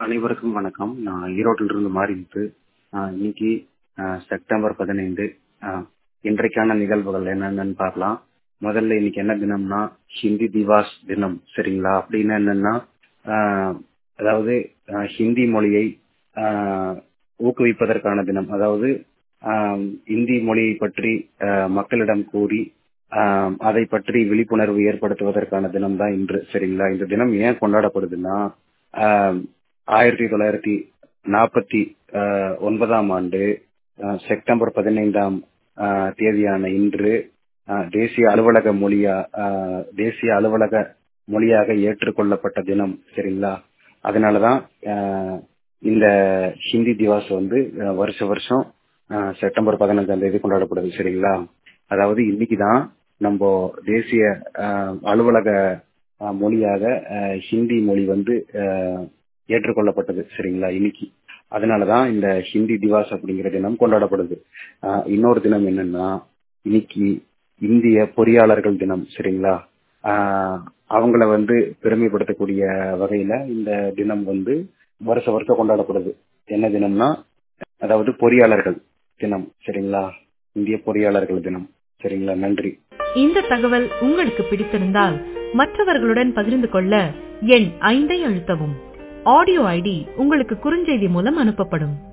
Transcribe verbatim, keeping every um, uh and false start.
அனைவருக்கும் வணக்கம். நான் ஈரோட்டிலிருந்து மாறிமுத்து. ஆ, இன்னைக்கு ஆ, செப்டம்பர் பதினைந்து. ஆ, இன்றைக்கான நிகழ்வுகள் என்னென்னு பார்க்கலாம். முதல்ல இன்னைக்கு என்ன தினம்னா ஹிந்தி திவாஸ் தினம். சரிங்களா? அப்படின்னு என்னன்னா ஆ, அதாவது ஆ, ஹிந்தி மொழியை ஆ, ஊக்குவிப்பதற்கான தினம். அதாவது ஆ, இந்தி மொழியை பற்றி ஆ, மக்களிடம் கூறி ஆ, அதை பற்றி விழிப்புணர்வு ஏற்படுத்துவதற்கான தினம் தான் இன்று. சரிங்களா? இந்த தினம் ஏன் கொண்டாடப்படுதுன்னா ஆ, ஆயிரத்தி தொள்ளாயிரத்தி நாற்பத்தி ஒன்பதாம் ஆண்டு அஹ், செப்டம்பர் பதினைந்தாம் அஹ், தேதியான இன்று அஹ், தேசிய அலுவலக மொழியா அஹ், தேசிய அலுவலக மொழியாக ஏற்றுக்கொள்ளப்பட்ட தினம். சரிங்களா? அதனாலதான் அஹ், இந்த ஹிந்தி திவாஸ் வந்து அஹ், வருஷ வருஷம் அஹ், செப்டம்பர் பதினஞ்சாம் தேதி கொண்டாடப்படுது. சரிங்களா? அதாவது இன்னைக்குதான் நம்ம தேசிய அஹ், அலுவலக அஹ், மொழியாக அஹ், ஹிந்தி மொழி வந்து அஹ், ஏற்றுக்கொள்ளப்பட்டது. சரிங்களா? இன்னைக்கு அதனாலதான் இந்த ஹிந்தி திவாஸ் அப்படிங்கிற தினம் கொண்டாடப்படுது. ஆஹ் இன்னொரு தினம் என்னன்னா இன்னைக்கு இந்திய பொறியாளர்கள் தினம். சரிங்களா? ஆஹ் அவங்கள வந்து பெருமைப்படுத்தக்கூடிய வகையில இந்த தினம் வந்து வருஷ வருஷம் கொண்டாடப்படுது. என்ன தினம்னா அதாவது பொறியாளர்கள் தினம். சரிங்களா? இந்திய பொறியாளர்கள் தினம். சரிங்களா? நன்றி. இந்த தகவல் உங்களுக்கு பிடித்திருந்தால் மற்றவர்களுடன் பகிர்ந்து கொள்ள எண் ஐந்தை அழுத்தவும். ஆடியோ ஐடி உங்களுக்கு குறுஞ்செய்தி மூலம் அனுப்பப்படும்.